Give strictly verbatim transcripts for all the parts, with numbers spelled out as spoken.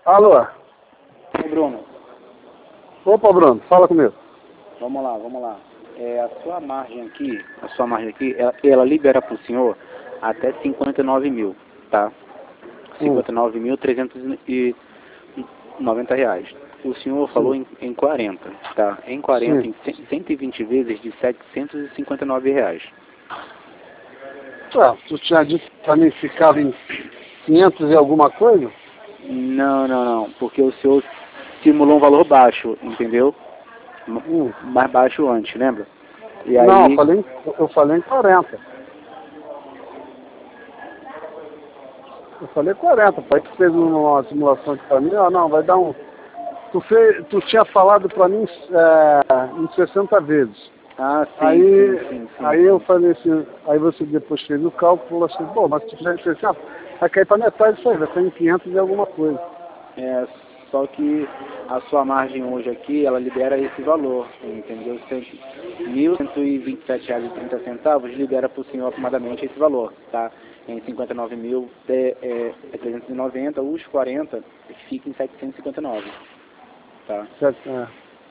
Alô? Ô Bruno, Opa, Bruno, fala comigo. vamos lá, vamos lá. É, a sua margem aqui, a sua margem aqui, ela, ela libera para o senhor até cinquenta e nove mil, tá? cinquenta e nove mil trezentos e noventa reais. O senhor falou em, em quarenta, tá? Em quarenta, Sim. em cento e vinte vezes de setecentos e cinquenta e nove reais. Ué, tu tinha dito que pra mim ficava em quinhentos e alguma coisa? Não, não, não, porque o senhor simulou um valor baixo, entendeu? M- Hum. Mais baixo antes, lembra? E Não, eu aí, falei, em- eu falei em quarenta. Eu falei quarenta, pai, tu fez uma simulação aqui pra mim, ah não, vai dar um... Tu, fez, tu tinha falado pra mim é, em sessenta vezes. ah, sim, Aí, sim, sim, sim. aí eu falei assim, aí você depois fez o cálculo, falou assim, pô, mas se tu fizer em sessenta, vai cair pra metade disso aí, vai cair em quinhentos e alguma coisa. É, só que a sua margem hoje aqui, ela libera esse valor, entendeu? mil cento e vinte e sete reais e trinta centavos libera para o senhor aproximadamente esse valor, tá? Em cinquenta e nove mil é, é, é trezentos e noventa, os quarenta fica em setecentos e cinquenta e nove, tá? Certo, é.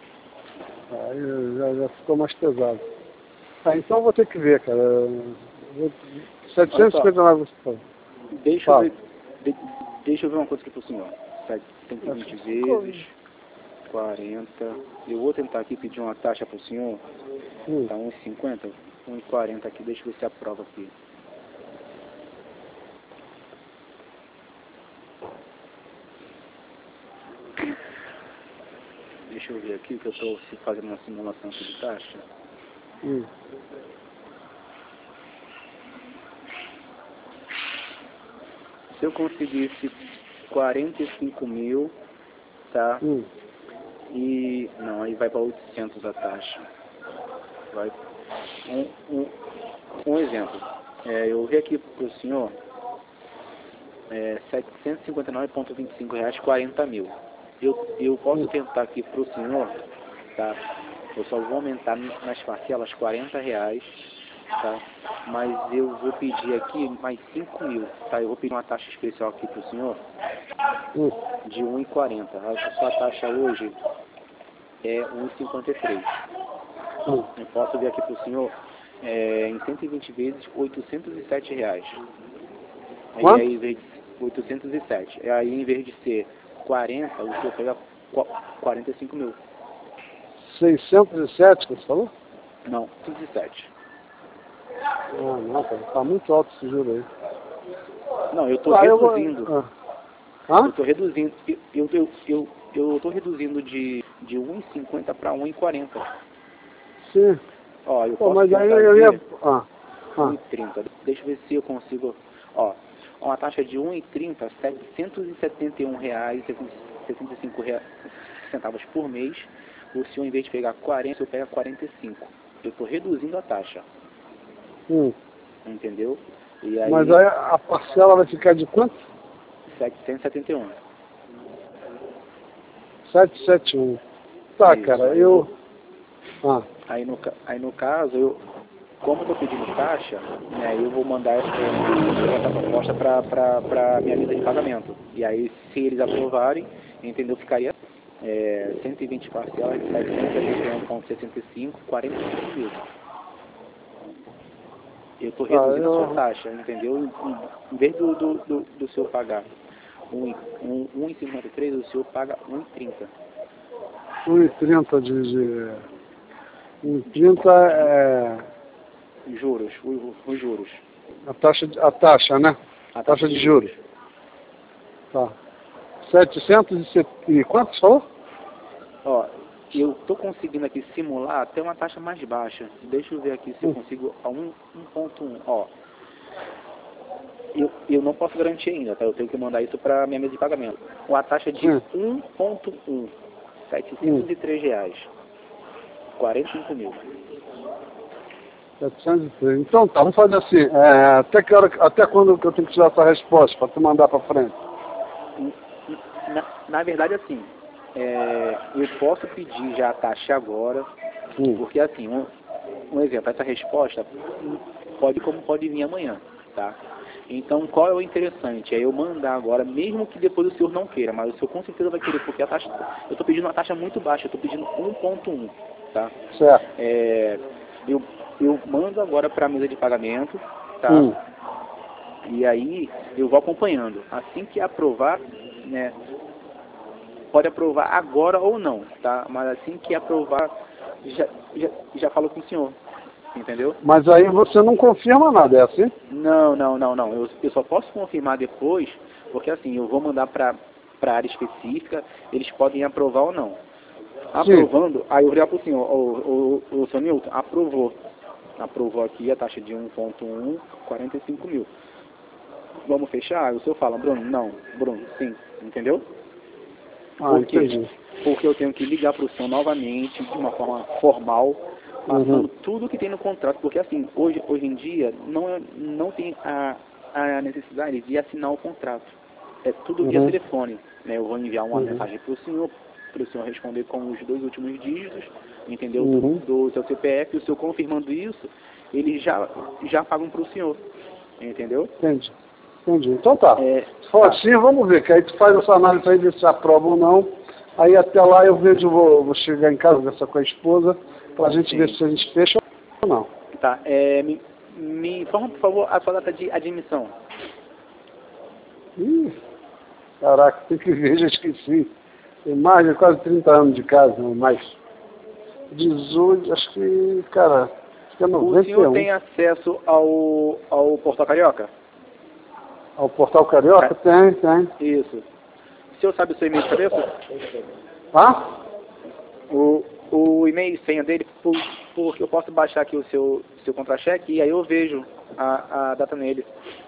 Aí já, já ficou mais pesado. Ah, então eu vou ter que ver, cara. Eu vou- Olha só, setecentos e cinquenta e nove você falou. deixa eu Fala. ver, de, deixa eu ver uma coisa aqui para o senhor. cento e vinte vezes, quarenta. Eu vou tentar aqui pedir uma taxa para o senhor. Hum. Tá um e cinquenta, um e quarenta aqui, deixa eu ver se aprova aqui. Deixa eu ver aqui que eu estou fazendo uma simulação aqui de taxa. Hum. Se eu conseguisse quarenta e cinco mil, tá? Hum. E não, aí vai para oitocentos a taxa. Vai. Um, um, um exemplo. É, eu vi aqui para o senhor é, setecentos e cinquenta e nove vírgula vinte e cinco reais, quarenta mil. Eu, eu posso Hum. tentar aqui para o senhor, tá? Eu só vou aumentar nas parcelas quarenta reais, tá? Mas eu vou pedir aqui mais cinco mil, tá? Eu vou pedir uma taxa especial aqui para o senhor Hum. de um e quarenta. A sua taxa hoje é um e cinquenta e três. Hum. Eu posso ver aqui para o senhor é, em cento e vinte vezes oitocentos e sete reais. E Quanto? aí, em vez de oitocentos e sete. E aí, em vez de ser quarenta, o senhor pega quarenta e cinco mil. seiscentos e sete que você falou? Não, oitocentos e sete. Ah, não, cara. Tá muito alto esse juro aí. Não, eu estou Ah, eu vou... reduzindo. Ah. Hã? Eu estou reduzindo. Eu eu eu eu eu estou reduzindo de de um e cinquenta para um e quarenta. Sim. Ó, eu Pô, posso mas aí tentar eu ia... ver Ah. um e Ah. trinta. Deixa eu ver se eu consigo. Ó, uma taxa de um e trinta, setecentos e setenta e um reais e sessenta e cinco centavos por mês. O senhor, em vez de pegar quarenta, o senhor pega quarenta e cinco. Eu estou reduzindo a taxa, Hum. entendeu? E Mas aí, aí a parcela vai ficar de quanto? setecentos e setenta e um. setecentos e setenta e um. Tá, Isso, cara, aí eu vou. eu... Ah. Aí no, ca- aí no caso, eu, como eu estou pedindo taxa, né, eu vou mandar essa, essa proposta para a minha lista de pagamento. E aí, se eles aprovarem, entendeu? Ficaria é, cento e vinte parcelas de setecentos e setenta e um vírgula sessenta e cinco, quarenta e cinco mil. Eu estou Tá, reduzindo a sua eu... taxa, entendeu? Em, em vez do, do, do, do senhor pagar um, um, um e cinquenta e três, o senhor paga um e trinta. um e trinta de... de... um e trinta é... Juros, os, os juros. A taxa, de- a taxa, né? A Taxa de juros. Tá. setecentos e setenta e quanto você falou? Ó, eu estou conseguindo aqui simular até uma taxa mais baixa. Deixa eu ver aqui se eu Hum. consigo a um ponto um. Ó, eu, eu não posso garantir ainda, tá? Eu tenho que mandar isso para minha mesa de pagamento. Uma taxa de Hum. um ponto um, setecentos e três reais, quarenta e cinco mil. setecentos e três. Então tá, vamos fazer assim. É, até, que hora, até quando que eu tenho que tirar essa resposta para tu mandar para frente? Na, na verdade, assim, é, eu posso pedir já a taxa agora, Hum. porque assim, um, um exemplo, essa resposta pode como pode vir amanhã, tá? Então, qual é o interessante? É eu mandar agora, mesmo que depois o senhor não queira, mas o senhor com certeza vai querer, porque a taxa, eu estou pedindo uma taxa muito baixa, eu estou pedindo um ponto um, tá? Certo. É, eu, eu mando agora para a mesa de pagamento, tá? Hum. E aí eu vou acompanhando. Assim que aprovar, né? Pode aprovar agora ou não, tá? Mas assim que aprovar, já, já, já falo com o senhor. Entendeu? Mas aí você não confirma nada, é assim? Não, não, não, não. Eu, eu só posso confirmar depois, porque assim, eu vou mandar para a área específica, eles podem aprovar ou não. Aprovando, Sim. Aí eu vou ligar para o senhor, o, o, o senhor Newton, aprovou. Aprovou aqui a taxa de um ponto um, quarenta e cinco mil. Vamos fechar? Aí o senhor fala, Bruno, não, Bruno, sim, entendeu? Ah, Por quê? entendi. Porque eu tenho que ligar para o senhor novamente, de uma forma formal, passando Uhum. tudo que tem no contrato, porque assim, hoje, hoje em dia não, é, não tem a, a necessidade de assinar o contrato. É tudo via Uhum. telefone. Né? Eu vou enviar uma Uhum. mensagem para o senhor, para o senhor responder com os dois últimos dígitos, entendeu? Uhum. Do, do seu C P F, o senhor confirmando isso, eles já, já pagam para o senhor. Entendeu? Entendi. Entendi. Então tá. É, Se for tá. assim, vamos ver, que aí tu faz essa análise aí, ver se aprova ou não. Aí até lá eu vejo, vou, vou chegar em casa, conversar com a esposa, pra gente Sim. ver se a gente fecha ou não. Tá, é, me, me informa, por favor, a sua data de admissão. Ih, caraca, tem que ver, já esqueci. Tem mais de quase trinta anos de casa, não mais. dezoito, acho que, cara, acho que é O noventa e um. senhor tem acesso ao, ao Portal Carioca? Ao Portal Carioca? É. Tem, tem. Isso. O senhor sabe o seu e-mail de cabeça? Ah? O, o e-mail e senha dele, por, porque eu posso baixar aqui o seu, seu contra-cheque e aí eu vejo a, a data nele.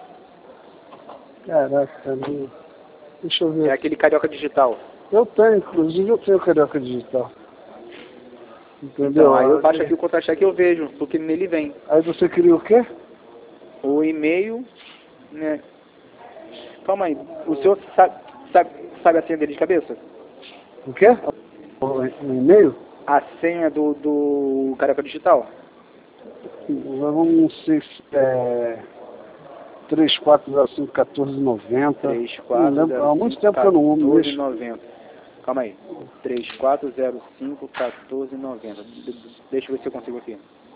Caraca, não... deixa eu ver. É aquele Carioca Digital. Eu tenho, inclusive eu tenho Carioca Digital. Entendeu? Então, aí eu baixo aqui o contra-cheque e eu vejo, porque nele vem. Aí você queria o quê? O e-mail, né? Calma aí, o senhor sabe, sabe, sabe a senha dele de cabeça? O quê? O e-mail? A senha do, do Carioca Digital? Vamos ser é, três quatro zero cinco, um quatro nove zero. três quatro zero cinco, Há muito tempo que eu não mexo. noventa. Calma aí. três quatro zero cinco, um quatro nove zero. Deixa eu ver se eu consigo aqui.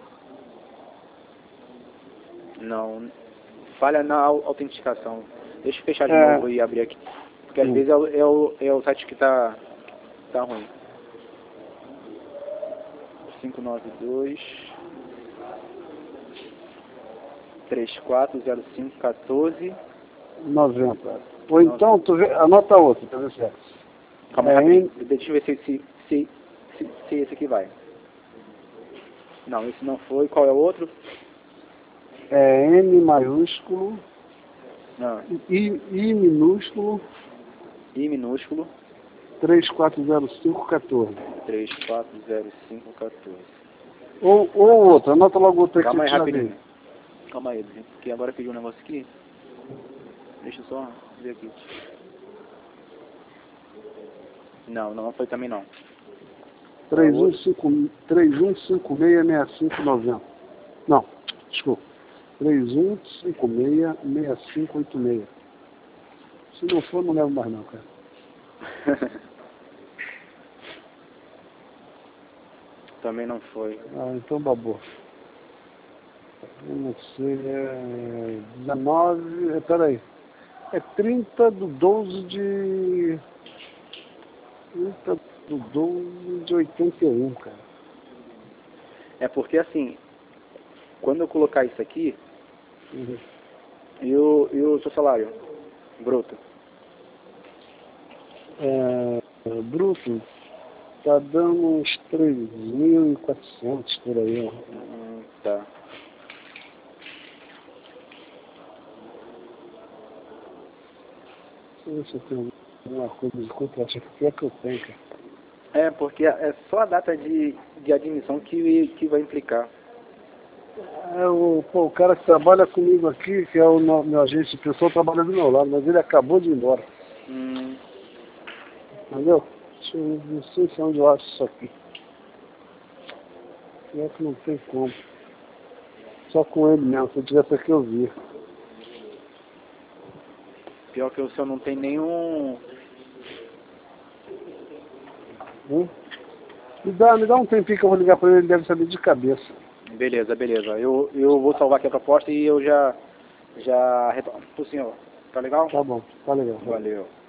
Não. Falha na autenticação. Deixa eu fechar de É. novo e abrir aqui. Porque às Hum. vezes é o, é, o, é o site que tá, tá ruim. cinco nove dois, três quatro zero cinco, um quatro noventa. Ou então, tu vê, anota outra, pra ver se é. Calma É aí, N- rapidinho. Deixa eu ver se, se, se, se, se esse aqui vai. Não, esse não foi. Qual é o outro? É N maiúsculo, Não. I, I minúsculo, I minúsculo. três quatro zero cinco, um quatro. três quatro zero cinco, um quatro. Ou, ou outra, anota logo outra aqui. Calma aí, que já rapidinho. vem. Calma aí, porque agora eu pedi um negócio aqui. Deixa eu só ver aqui. Não, não foi também não. três um cinco seis, seis cinco nove zero. Não, desculpa. três um cinco seis, seis cinco oito seis. Se não for, não levo mais não, cara. Também não foi. Ah, então babou. Vamos ser é, dezenove. É, peraí. É trinta do doze de. trinta do doze de oitenta e um, cara. É porque assim, quando eu colocar isso aqui, Uhum. e o, e o seu salário bruto? É, bruto, tá dando uns três mil e quatrocentos por aí, ó. Hum, tá. Deixa eu ver se eu tenho alguma coisa de contrato aqui. O que é que eu tenho, cara? É, porque é só a data de, de admissão que, que vai implicar. É, o, pô, o cara que trabalha comigo aqui, que é o no- meu agente de pessoa, trabalha do meu lado, mas ele acabou de ir embora. Hum, Entendeu? Deixa eu, não sei se é onde eu acho isso aqui. Pior que não tem como. Só com ele mesmo, se eu tivesse aqui eu via. Pior que o senhor não tem nenhum... Hum? Me dá, me dá um tempinho que eu vou ligar para ele, ele deve saber de cabeça. Beleza, beleza. Eu, eu vou salvar aqui a proposta e eu já, já retorno pro senhor. Tá legal? Tá bom, tá legal. Valeu.